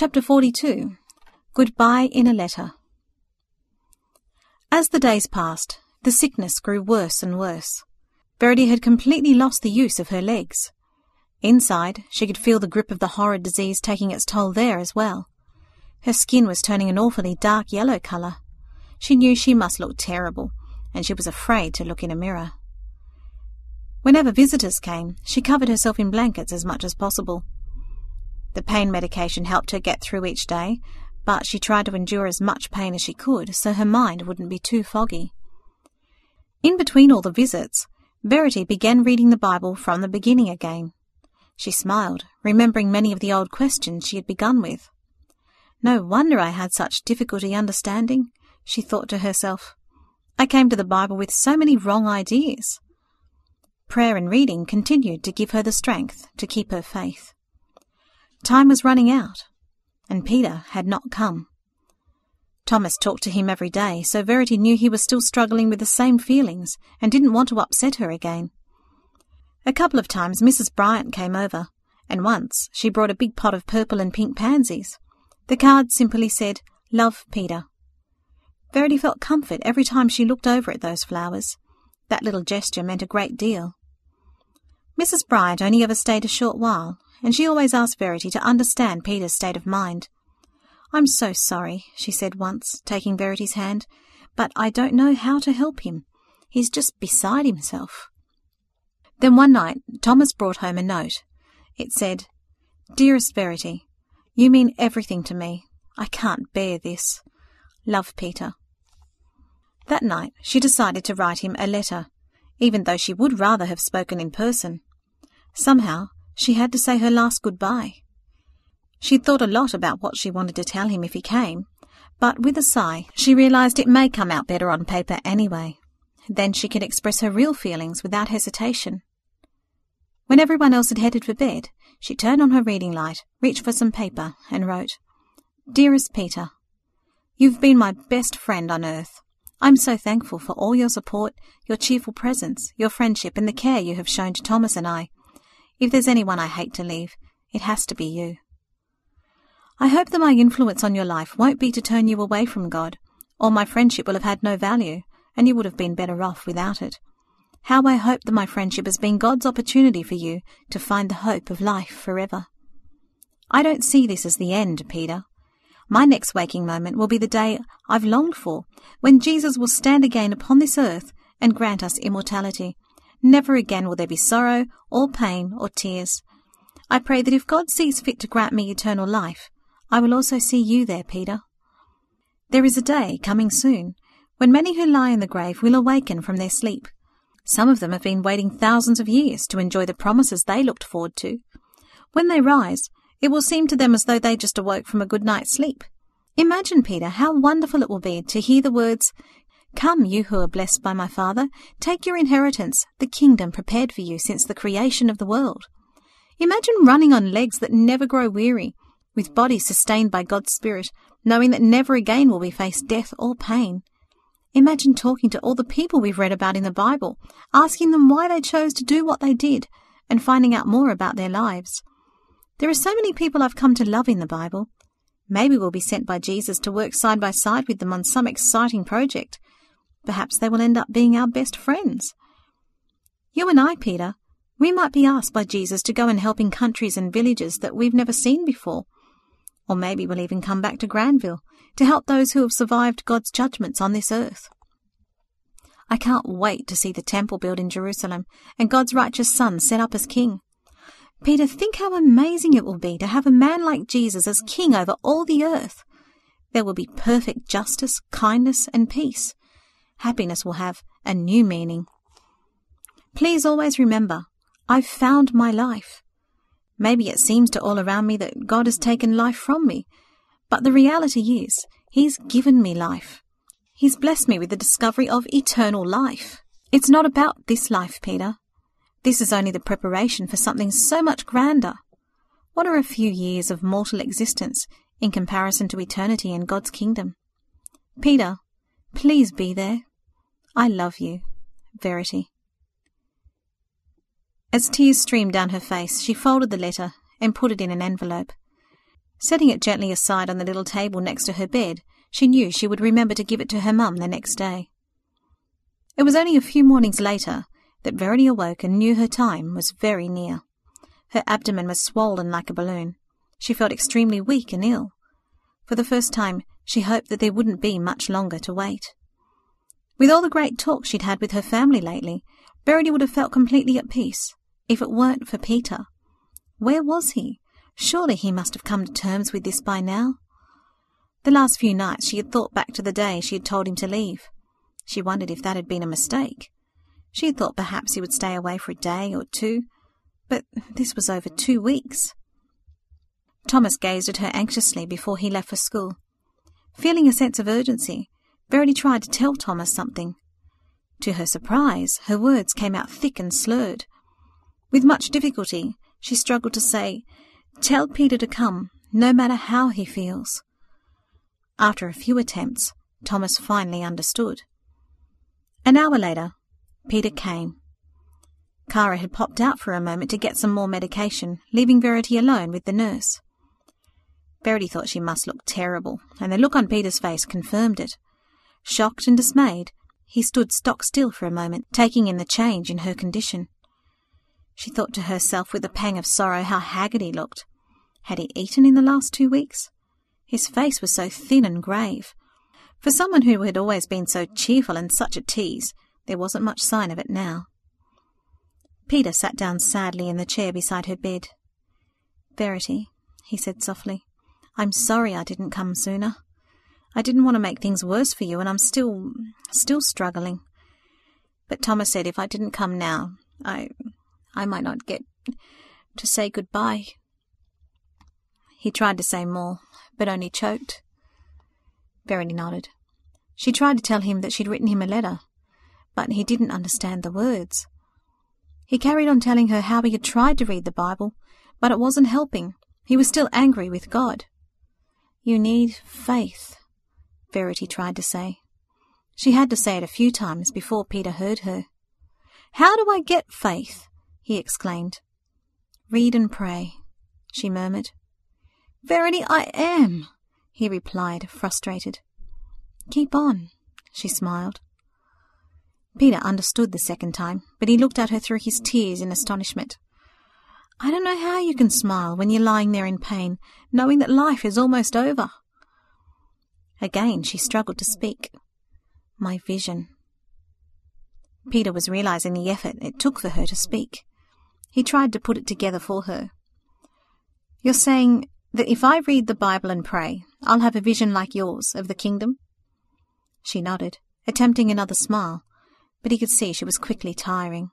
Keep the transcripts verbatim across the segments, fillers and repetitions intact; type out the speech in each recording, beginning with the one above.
Chapter forty-two. Goodbye in a Letter. As the days passed, the sickness grew worse and worse. Verity had completely lost the use of her legs. Inside, she could feel the grip of the horrid disease taking its toll there as well. Her skin was turning an awfully dark yellow colour. She knew she must look terrible, and she was afraid to look in a mirror. Whenever visitors came, she covered herself in blankets as much as possible. The pain medication helped her get through each day, but she tried to endure as much pain as she could so her mind wouldn't be too foggy. In between all the visits, Verity began reading the Bible from the beginning again. She smiled, remembering many of the old questions she had begun with. No wonder I had such difficulty understanding, she thought to herself. I came to the Bible with so many wrong ideas. Prayer and reading continued to give her the strength to keep her faith. Time was running out, and Peter had not come. Thomas talked to him every day, so Verity knew he was still struggling with the same feelings and didn't want to upset her again. A couple of times Missus Bryant came over, and once she brought a big pot of purple and pink pansies. The card simply said, "Love, Peter." Verity felt comfort every time she looked over at those flowers. That little gesture meant a great deal. Missus Bryant only ever stayed a short while, and she always asked Verity to understand Peter's state of mind. "I'm so sorry," she said once, taking Verity's hand, "but I don't know how to help him. He's just beside himself." Then one night Thomas brought home a note. It said, "Dearest Verity, you mean everything to me. I can't bear this. Love, Peter." That night she decided to write him a letter, even though she would rather have spoken in person. Somehow she had to say her last goodbye. She'd thought a lot about what she wanted to tell him if he came, but with a sigh she realized it may come out better on paper anyway. Then she could express her real feelings without hesitation. When everyone else had headed for bed, she turned on her reading light, reached for some paper, and wrote, "Dearest Peter, you've been my best friend on earth. I'm so thankful for all your support, your cheerful presence, your friendship, and the care you have shown to Thomas and I. If there's anyone I hate to leave, it has to be you. I hope that my influence on your life won't be to turn you away from God, or my friendship will have had no value, and you would have been better off without it. How I hope that my friendship has been God's opportunity for you to find the hope of life forever. I don't see this as the end, Peter. My next waking moment will be the day I've longed for, when Jesus will stand again upon this earth and grant us immortality. Never again will there be sorrow, or pain, or tears. I pray that if God sees fit to grant me eternal life, I will also see you there, Peter. There is a day coming soon when many who lie in the grave will awaken from their sleep. Some of them have been waiting thousands of years to enjoy the promises they looked forward to. When they rise, it will seem to them as though they just awoke from a good night's sleep. Imagine, Peter, how wonderful it will be to hear the words, 'Come, you who are blessed by my Father, take your inheritance, the kingdom prepared for you since the creation of the world.' Imagine running on legs that never grow weary, with bodies sustained by God's Spirit, knowing that never again will we face death or pain. Imagine talking to all the people we've read about in the Bible, asking them why they chose to do what they did, and finding out more about their lives. There are so many people I've come to love in the Bible. Maybe we'll be sent by Jesus to work side by side with them on some exciting project. Perhaps they will end up being our best friends. You and I, Peter, we might be asked by Jesus to go and help in countries and villages that we've never seen before. Or maybe we'll even come back to Granville to help those who have survived God's judgments on this earth. I can't wait to see the temple built in Jerusalem and God's righteous Son set up as king. Peter, think how amazing it will be to have a man like Jesus as king over all the earth. There will be perfect justice, kindness, and peace. Happiness will have a new meaning. Please always remember, I've found my life. Maybe it seems to all around me that God has taken life from me, but the reality is, He's given me life. He's blessed me with the discovery of eternal life. It's not about this life, Peter. This is only the preparation for something so much grander. What are a few years of mortal existence in comparison to eternity in God's kingdom? Peter, please be there. I love you. Verity. As tears streamed down her face, she folded the letter and put it in an envelope. Setting it gently aside on the little table next to her bed, she knew she would remember to give it to her mum the next day. It was only a few mornings later that Verity awoke and knew her time was very near. Her abdomen was swollen like a balloon. She felt extremely weak and ill. For the first time, she hoped that there wouldn't be much longer to wait. With all the great talk she'd had with her family lately, Verity would have felt completely at peace, if it weren't for Peter. Where was he? Surely he must have come to terms with this by now. The last few nights she had thought back to the day she had told him to leave. She wondered if that had been a mistake. She had thought perhaps he would stay away for a day or two, but this was over two weeks. Thomas gazed at her anxiously before he left for school. Feeling a sense of urgency, Verity tried to tell Thomas something. To her surprise, her words came out thick and slurred. With much difficulty, she struggled to say, "Tell Peter to come, no matter how he feels." After a few attempts, Thomas finally understood. An hour later, Peter came. Kara had popped out for a moment to get some more medication, leaving Verity alone with the nurse. Verity thought she must look terrible, and the look on Peter's face confirmed it. Shocked and dismayed, he stood stock still for a moment, taking in the change in her condition. She thought to herself with a pang of sorrow how haggard he looked. Had he eaten in the last two weeks? His face was so thin and grave. For someone who had always been so cheerful and such a tease, there wasn't much sign of it now. Peter sat down sadly in the chair beside her bed. "Verity," he said softly, "I'm sorry I didn't come sooner. I didn't want to make things worse for you, and I'm still, still struggling. But Thomas said if I didn't come now, I, I might not get to say goodbye." He tried to say more, but only choked. Verity nodded. She tried to tell him that she'd written him a letter, but he didn't understand the words. He carried on telling her how he had tried to read the Bible, but it wasn't helping. He was still angry with God. "You need faith," Verity tried to say. She had to say it a few times before Peter heard her. "How do I get faith?" he exclaimed. "Read and pray," she murmured. "Verity, I am," he replied, frustrated. "Keep on," she smiled. Peter understood the second time, but he looked at her through his tears in astonishment. "I don't know how you can smile when you're lying there in pain, knowing that life is almost over." Again she struggled to speak. "My vision." Peter was realizing the effort it took for her to speak. He tried to put it together for her. "You're saying that if I read the Bible and pray, I'll have a vision like yours of the kingdom?" She nodded, attempting another smile, but he could see she was quickly tiring.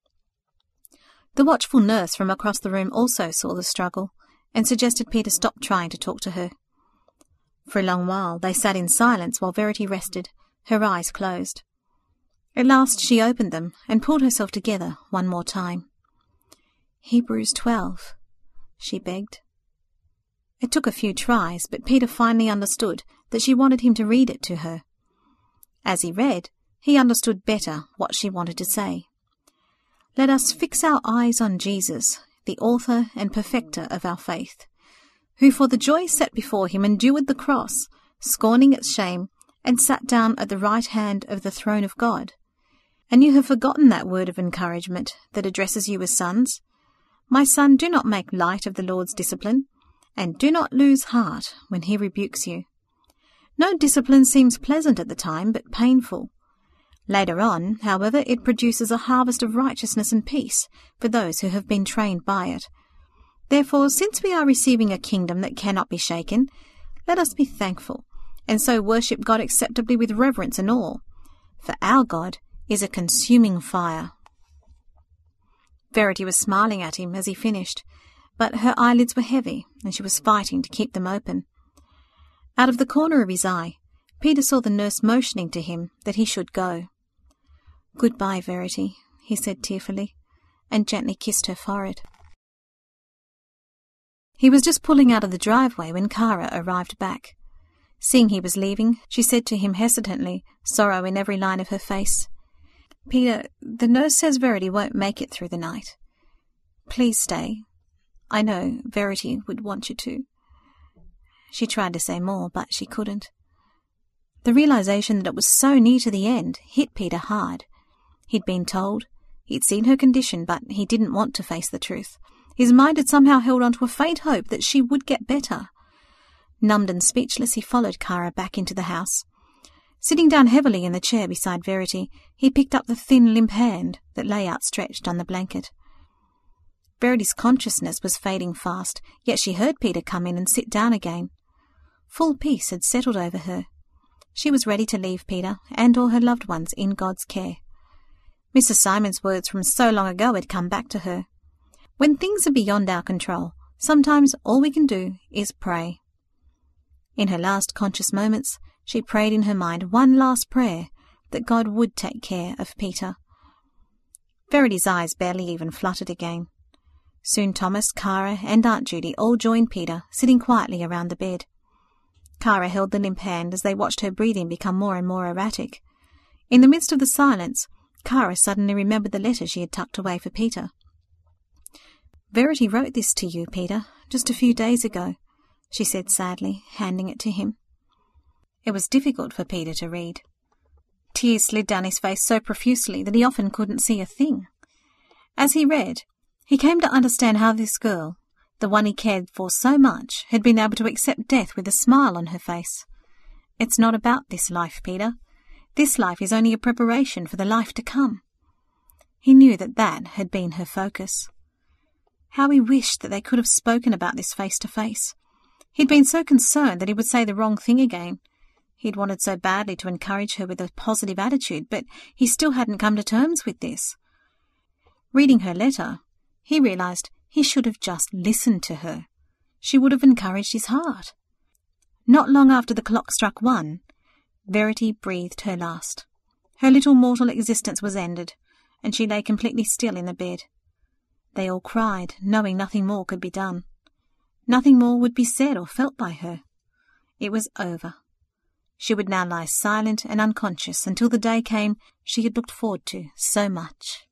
The watchful nurse from across the room also saw the struggle and suggested Peter stop trying to talk to her. For a long while they sat in silence while Verity rested, her eyes closed. At last she opened them and pulled herself together one more time. "Hebrews twelve, she begged. It took a few tries, but Peter finally understood that she wanted him to read it to her. As he read, he understood better what she wanted to say. "Let us fix our eyes on Jesus, the author and perfecter of our faith, who for the joy set before him endured the cross, scorning its shame, and sat down at the right hand of the throne of God. And you have forgotten that word of encouragement that addresses you as sons. My son, do not make light of the Lord's discipline, and do not lose heart when he rebukes you. No discipline seems pleasant at the time, but painful. Later on, however, it produces a harvest of righteousness and peace for those who have been trained by it. Therefore, since we are receiving a kingdom that cannot be shaken, let us be thankful, and so worship God acceptably with reverence and awe. For our God is a consuming fire." Verity was smiling at him as he finished, but her eyelids were heavy, and she was fighting to keep them open. Out of the corner of his eye, Peter saw the nurse motioning to him that he should go. "Goodbye, Verity," he said tearfully, and gently kissed her forehead. He was just pulling out of the driveway when Kara arrived back. Seeing he was leaving, she said to him hesitantly, sorrow in every line of her face, "Peter, the nurse says Verity won't make it through the night. Please stay. I know Verity would want you to." She tried to say more, but she couldn't. The realization that it was so near to the end hit Peter hard. He'd been told, he'd seen her condition, but he didn't want to face the truth. His mind had somehow held on to a faint hope that she would get better. Numbed and speechless, he followed Kara back into the house. Sitting down heavily in the chair beside Verity, he picked up the thin, limp hand that lay outstretched on the blanket. Verity's consciousness was fading fast, yet she heard Peter come in and sit down again. Full peace had settled over her. She was ready to leave Peter and all her loved ones in God's care. Missus Simon's words from so long ago had come back to her. When things are beyond our control, sometimes all we can do is pray. In her last conscious moments, she prayed in her mind one last prayer, that God would take care of Peter. Verity's eyes barely even fluttered again. Soon Thomas, Kara, and Aunt Judy all joined Peter, sitting quietly around the bed. Kara held the limp hand as they watched her breathing become more and more erratic. In the midst of the silence, Kara suddenly remembered the letter she had tucked away for Peter. "Verity wrote this to you, Peter, just a few days ago," she said sadly, handing it to him. It was difficult for Peter to read. Tears slid down his face so profusely that he often couldn't see a thing. As he read, he came to understand how this girl, the one he cared for so much, had been able to accept death with a smile on her face. "It's not about this life, Peter. This life is only a preparation for the life to come." He knew that that had been her focus. How he wished that they could have spoken about this face to face. He'd been so concerned that he would say the wrong thing again. He'd wanted so badly to encourage her with a positive attitude, but he still hadn't come to terms with this. Reading her letter, he realized he should have just listened to her. She would have encouraged his heart. Not long after the clock struck one, Verity breathed her last. Her little mortal existence was ended, and she lay completely still in the bed. They all cried, knowing nothing more could be done. Nothing more would be said or felt by her. It was over. She would now lie silent and unconscious until the day came she had looked forward to so much.